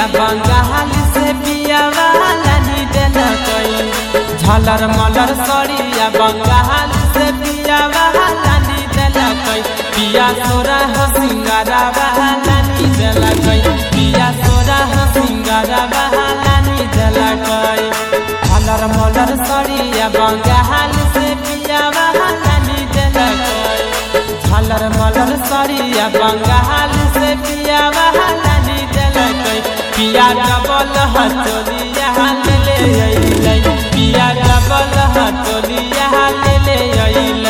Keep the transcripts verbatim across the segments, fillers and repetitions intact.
बंगाल से पिया वाला नी देलकै। झलर मलर सड़िया बंगाल से पिया वाला नी देलकै। पिया सोरा हो सिंगारा वाला नी देलकै। पिया सोरा हो सिंगारा वाला नी देलकै। झलर मलर सड़िया बंगाल से पिया वाला नी देलकै। झलर मलर सड़िया बंगाल से पिया वाला नी देलकै। पिया डबल हथोलिया ले ले अइलै। पिया डबल हथोलिया ले ले अइलै।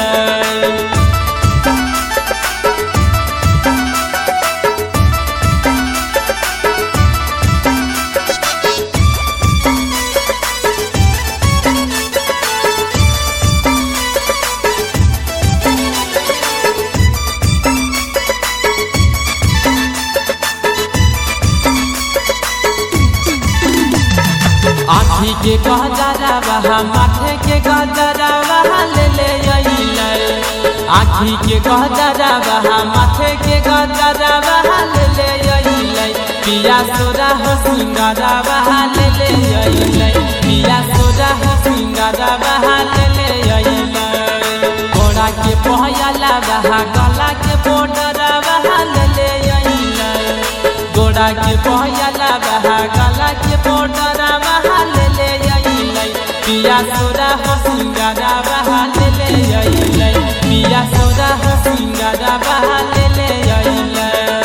आँखी के गजरावा माथे के गजरावा ले ले अइलै। आँखी के गजरावा माथे के गजरावा ले ले अइलै। पिया सोरा हो सिंगारावा ले ले अइलै। पिया सोरा हो सिंगारावा ले ले अइलै। गोड़ा के पहयलावा गला के बॉर्डरवा ले ले अइलै। गोड़ा के पहयलावा गला के बॉर्डरवा ले ले अइलै। पिया सोरा हो सिंगारावा ले ले अइलै। पिया सोरा हो सिंगारावा ले ले अइलै।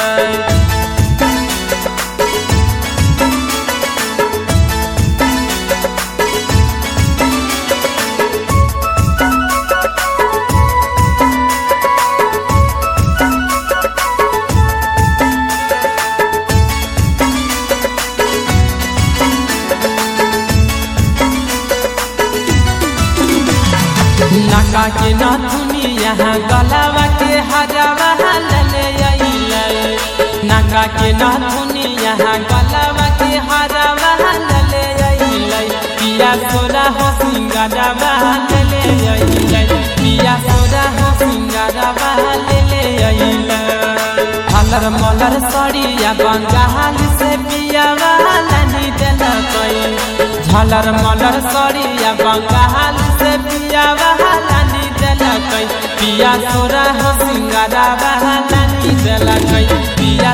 नाका के नथुनी यहाँ गलावा के हरावा ले ले अइलै। नाका के नथुनी यहाँ गलावा के हरावा ले ले अइलै। पिया सोरा हो सिंगारावा ले ले अइलै। पिया सोरा हो सिंगारावा ले ले अइलै। झलर मलर सड़िया बंगाल से पिया वाला नी देलकै। झलर मलर सड़िया बंगाल से पिया वाला नी देलकै। पिया सोरा हो सिंगारावा नी देलकै। पिया